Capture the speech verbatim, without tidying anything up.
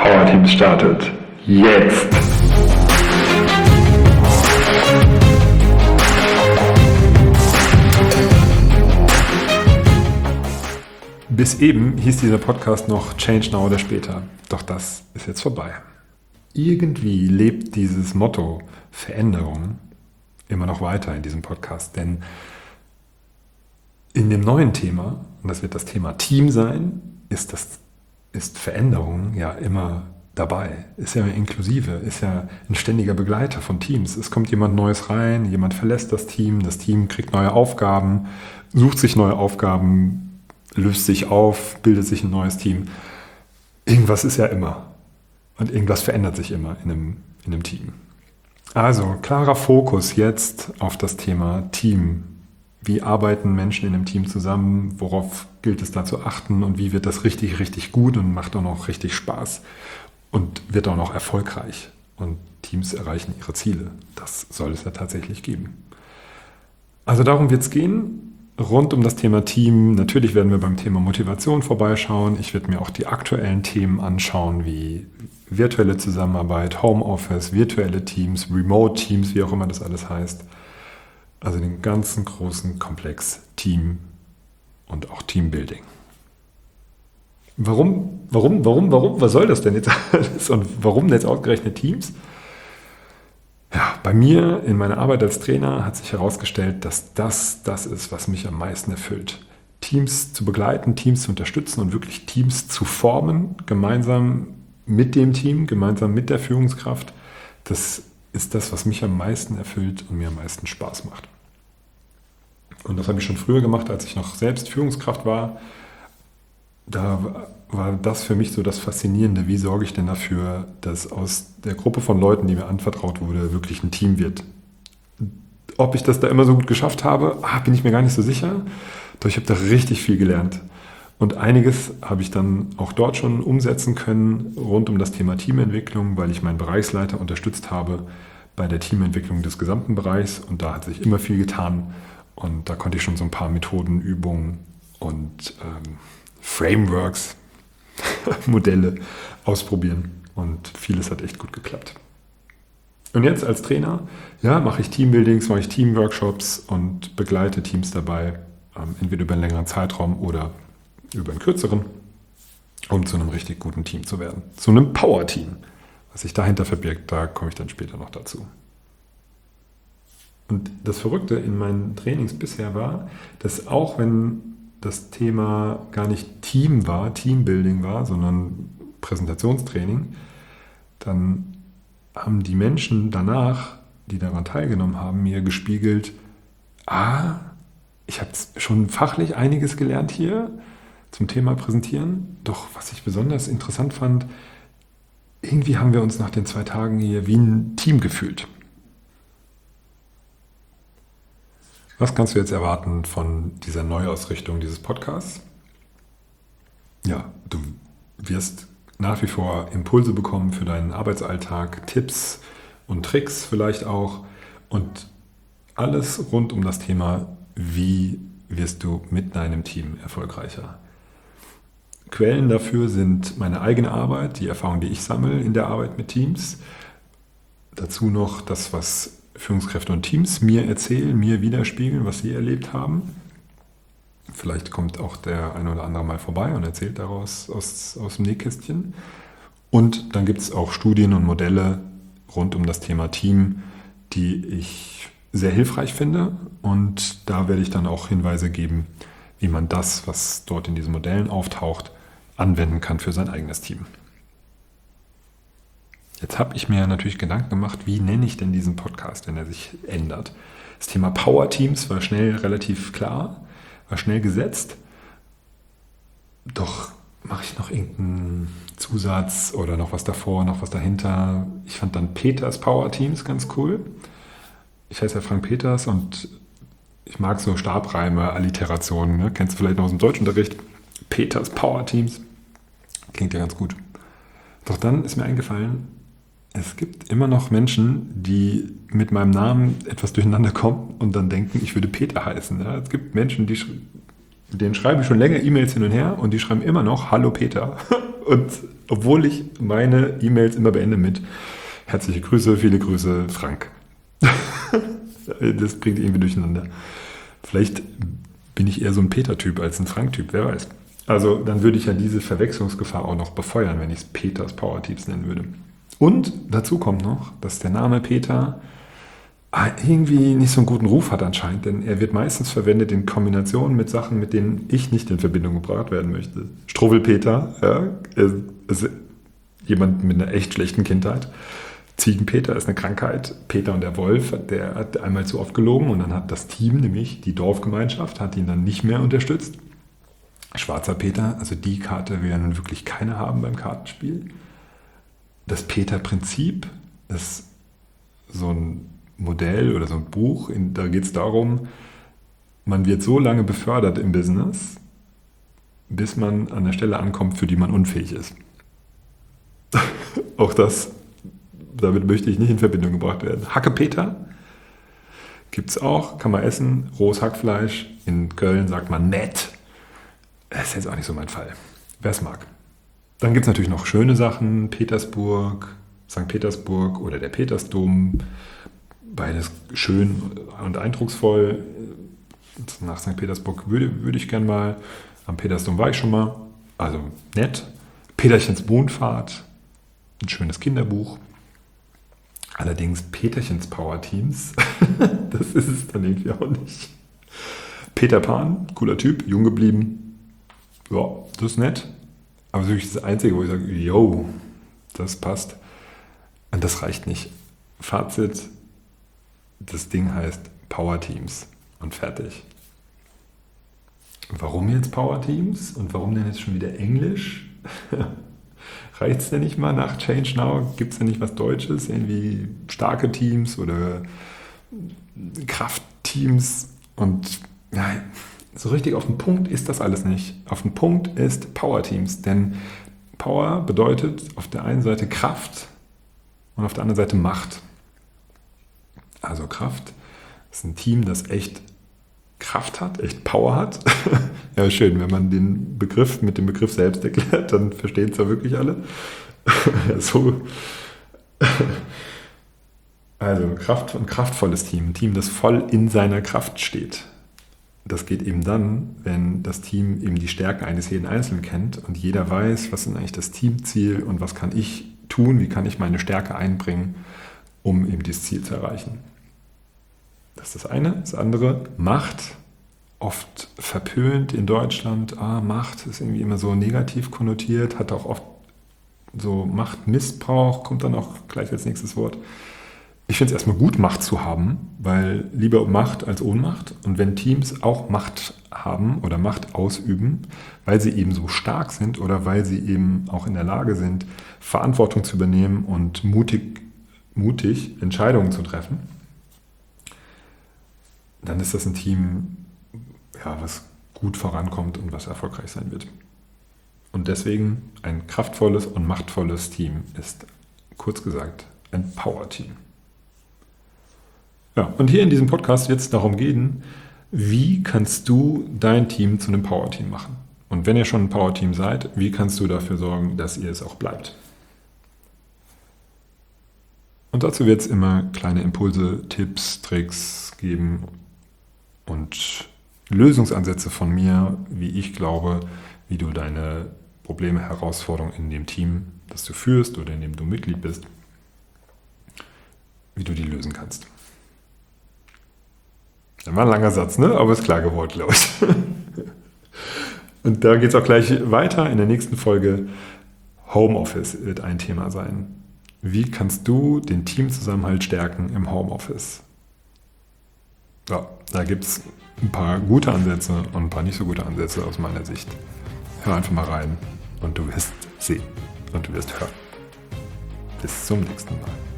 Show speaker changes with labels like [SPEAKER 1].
[SPEAKER 1] Power Teams startet jetzt.
[SPEAKER 2] Bis eben hieß dieser Podcast noch Change Now oder später. Doch das ist jetzt vorbei. Irgendwie lebt dieses Motto Veränderung immer noch weiter in diesem Podcast, denn in dem neuen Thema, und das wird das Thema Team sein, ist, das, ist Veränderung ja immer dabei, ist ja inklusive, ist ja ein ständiger Begleiter von Teams. Es kommt jemand Neues rein, jemand verlässt das Team, das Team kriegt neue Aufgaben, sucht sich neue Aufgaben, löst sich auf, bildet sich ein neues Team. Irgendwas ist ja immer und irgendwas verändert sich immer in einem, in einem Team. Also klarer Fokus jetzt auf das Thema Team. Wie arbeiten Menschen in einem Team zusammen? Worauf gilt es da zu achten? Und wie wird das richtig, richtig gut und macht auch noch richtig Spaß? Und wird auch noch erfolgreich? Und Teams erreichen ihre Ziele. Das soll es ja tatsächlich geben. Also darum wird es gehen. Rund um das Thema Team. Natürlich werden wir beim Thema Motivation vorbeischauen. Ich werde mir auch die aktuellen Themen anschauen, wie virtuelle Zusammenarbeit, Homeoffice, virtuelle Teams, Remote-Teams, wie auch immer das alles heißt. Also den ganzen großen Komplex Team und auch Teambuilding. Warum, warum, warum, warum, was soll das denn jetzt alles und warum jetzt ausgerechnet Teams? Ja, bei mir in meiner Arbeit als Trainer hat sich herausgestellt, dass das das ist, was mich am meisten erfüllt. Teams zu begleiten, Teams zu unterstützen und wirklich Teams zu formen, gemeinsam mit dem Team, gemeinsam mit der Führungskraft. Das ist das, was mich am meisten erfüllt und mir am meisten Spaß macht. Und das habe ich schon früher gemacht, als ich noch selbst Führungskraft war. Da war das für mich so das Faszinierende. Wie sorge ich denn dafür, dass aus der Gruppe von Leuten, die mir anvertraut wurde, wirklich ein Team wird? Ob ich das da immer so gut geschafft habe, ah, bin ich mir gar nicht so sicher. Doch ich habe da richtig viel gelernt. Und einiges habe ich dann auch dort schon umsetzen können rund um das Thema Teamentwicklung, weil ich meinen Bereichsleiter unterstützt habe bei der Teamentwicklung des gesamten Bereichs. Und da hat sich immer viel getan. Und da konnte ich schon so ein paar Methoden, Übungen und ähm, Frameworks, Modelle ausprobieren. Und vieles hat echt gut geklappt. Und jetzt als Trainer, ja, mache ich Teambuildings, mache ich Teamworkshops und begleite Teams dabei, ähm, entweder über einen längeren Zeitraum oder über einen kürzeren, um zu einem richtig guten Team zu werden. Zu einem Power-Team. Was sich dahinter verbirgt, da komme ich dann später noch dazu. Und das Verrückte in meinen Trainings bisher war, dass auch wenn das Thema gar nicht Team war, Teambuilding war, sondern Präsentationstraining, dann haben die Menschen danach, die daran teilgenommen haben, mir gespiegelt, ah, ich habe schon fachlich einiges gelernt hier zum Thema Präsentieren. Doch was ich besonders interessant fand, irgendwie haben wir uns nach den zwei Tagen hier wie ein Team gefühlt. Was kannst du jetzt erwarten von dieser Neuausrichtung dieses Podcasts? Ja, du wirst nach wie vor Impulse bekommen für deinen Arbeitsalltag, Tipps und Tricks vielleicht auch und alles rund um das Thema, wie wirst du mit deinem Team erfolgreicher. Quellen dafür sind meine eigene Arbeit, die Erfahrung, die ich sammle in der Arbeit mit Teams. Dazu noch das, was Führungskräfte und Teams mir erzählen, mir widerspiegeln, was sie erlebt haben. Vielleicht kommt auch der eine oder andere mal vorbei und erzählt daraus aus, aus dem Nähkästchen. Und dann gibt es auch Studien und Modelle rund um das Thema Team, die ich sehr hilfreich finde. Und da werde ich dann auch Hinweise geben, wie man das, was dort in diesen Modellen auftaucht, anwenden kann für sein eigenes Team. Jetzt habe ich mir natürlich Gedanken gemacht, wie nenne ich denn diesen Podcast, wenn er sich ändert. Das Thema Power Teams war schnell relativ klar, war schnell gesetzt. Doch mache ich noch irgendeinen Zusatz oder noch was davor, noch was dahinter. Ich fand dann Peters Power Teams ganz cool. Ich heiße ja Frank Peters und ich mag so Stabreime, Alliterationen. Ne? Kennst du vielleicht noch aus dem Deutschunterricht? Peters Power Teams. Klingt ja ganz gut. Doch dann ist mir eingefallen, es gibt immer noch Menschen, die mit meinem Namen etwas durcheinander kommen und dann denken, ich würde Peter heißen. Ja? Es gibt Menschen, die denen schreibe ich schon länger E-Mails hin und her und die schreiben immer noch Hallo Peter. Und Obwohl ich meine E-Mails immer beende mit herzliche Grüße, viele Grüße, Frank. Das bringt irgendwie durcheinander. Vielleicht bin ich eher so ein Peter-Typ als ein Frank-Typ, wer weiß. Also dann würde ich ja diese Verwechslungsgefahr auch noch befeuern, wenn ich es Peters Power Teams nennen würde. Und dazu kommt noch, dass der Name Peter irgendwie nicht so einen guten Ruf hat anscheinend, denn er wird meistens verwendet in Kombination mit Sachen, mit denen ich nicht in Verbindung gebracht werden möchte. Struwwelpeter, ja, ist jemand mit einer echt schlechten Kindheit. Ziegenpeter ist eine Krankheit. Peter und der Wolf, der hat einmal zu oft gelogen und dann hat das Team, nämlich die Dorfgemeinschaft, hat ihn dann nicht mehr unterstützt. Schwarzer Peter, also die Karte will ja nun wirklich keiner haben beim Kartenspiel. Das Peter-Prinzip ist so ein Modell oder so ein Buch, in, da geht es darum, man wird so lange befördert im Business, bis man an der Stelle ankommt, für die man unfähig ist. Auch das, damit möchte ich nicht in Verbindung gebracht werden. Hackepeter gibt es auch, kann man essen, rohes Hackfleisch, in Köln sagt man nett. Das ist jetzt auch nicht so mein Fall, wer es mag. Dann gibt es natürlich noch schöne Sachen, Petersburg, Sankt Petersburg oder der Petersdom. Beides schön und eindrucksvoll. Nach Sankt Petersburg würde, würde ich gern mal. Am Petersdom war ich schon mal. Also nett. Peterchens Mondfahrt. Ein schönes Kinderbuch. Allerdings Peterchens Power Teams. Das ist es dann irgendwie auch nicht. Peter Pan, cooler Typ, jung geblieben. Ja, das ist nett. Aber das ist wirklich das Einzige, wo ich sage, yo, das passt. Und das reicht nicht. Fazit. Das Ding heißt Power Teams und fertig. Warum jetzt Power Teams und warum denn jetzt schon wieder Englisch? Reicht es denn nicht mal nach Change Now? Gibt es denn nicht was Deutsches? Irgendwie starke Teams oder Kraftteams? Und ja, so richtig auf den Punkt ist das alles nicht. Auf den Punkt ist Power Teams, denn Power bedeutet auf der einen Seite Kraft und auf der anderen Seite Macht. Also Kraft ist ein Team, das echt Kraft hat, echt Power hat. Ja, schön, wenn man den Begriff mit dem Begriff selbst erklärt, dann verstehen es ja wirklich alle. So. Also Kraft und kraftvolles Team, ein Team, das voll in seiner Kraft steht. Das geht eben dann, wenn das Team eben die Stärken eines jeden Einzelnen kennt und jeder weiß, was ist eigentlich das Teamziel und was kann ich tun, wie kann ich meine Stärke einbringen, um eben dieses Ziel zu erreichen. Das ist das eine. Das andere, Macht, oft verpönt in Deutschland. Ah, Macht ist irgendwie immer so negativ konnotiert, hat auch oft so Machtmissbrauch, kommt dann auch gleich als nächstes Wort. Ich finde es erstmal gut, Macht zu haben, weil lieber Macht als Ohnmacht. Und wenn Teams auch Macht haben oder Macht ausüben, weil sie eben so stark sind oder weil sie eben auch in der Lage sind, Verantwortung zu übernehmen und mutig mutig Entscheidungen zu treffen, dann ist das ein Team, ja, was gut vorankommt und was erfolgreich sein wird. Und deswegen ein kraftvolles und machtvolles Team ist, kurz gesagt, ein Power-Team. Ja, und hier in diesem Podcast wird es darum gehen, wie kannst du dein Team zu einem Power-Team machen? Und wenn ihr schon ein Power-Team seid, wie kannst du dafür sorgen, dass ihr es auch bleibt? Und dazu wird es immer kleine Impulse, Tipps, Tricks geben und Lösungsansätze von mir, wie ich glaube, wie du deine Probleme, Herausforderungen in dem Team, das du führst oder in dem du Mitglied bist, wie du die lösen kannst. Das war ein langer Satz, ne? Aber ist klar geworden, glaube ich. Und da geht es auch gleich weiter. In der nächsten Folge Homeoffice wird ein Thema sein. Wie kannst du den Teamzusammenhalt stärken im Homeoffice? Ja, da gibt es ein paar gute Ansätze und ein paar nicht so gute Ansätze aus meiner Sicht. Hör einfach mal rein und du wirst sehen und du wirst hören. Bis zum nächsten Mal.